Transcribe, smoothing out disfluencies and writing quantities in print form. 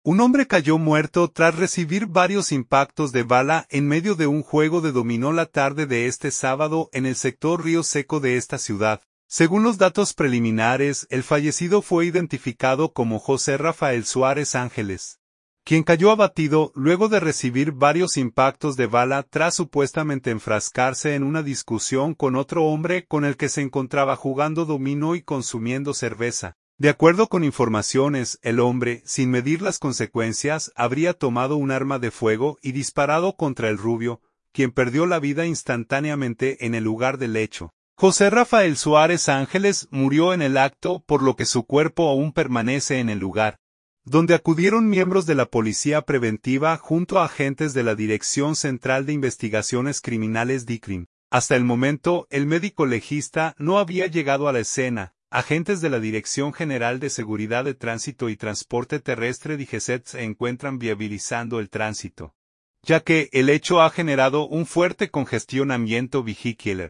Un hombre cayó muerto tras recibir varios impactos de bala en medio de un juego de dominó la tarde de este sábado en el sector Río Seco de esta ciudad. Según los datos preliminares, el fallecido fue identificado como José Rafael Suárez Ángeles, quien cayó abatido luego de recibir varios impactos de bala tras supuestamente enfrascarse en una discusión con otro hombre con el que se encontraba jugando dominó y consumiendo cerveza. De acuerdo con informaciones, el hombre, sin medir las consecuencias, habría tomado un arma de fuego y disparado contra el rubio, quien perdió la vida instantáneamente en el lugar del hecho. José Rafael Suárez Ángeles murió en el acto, por lo que su cuerpo aún permanece en el lugar, donde acudieron miembros de la Policía Preventiva junto a agentes de la Dirección Central de Investigaciones Criminales DICRIM. Hasta el momento, el médico legista no había llegado a la escena. Agentes de la Dirección General de Seguridad de Tránsito y Transporte Terrestre DGCET se encuentran viabilizando el tránsito, ya que el hecho ha generado un fuerte congestionamiento vehicular.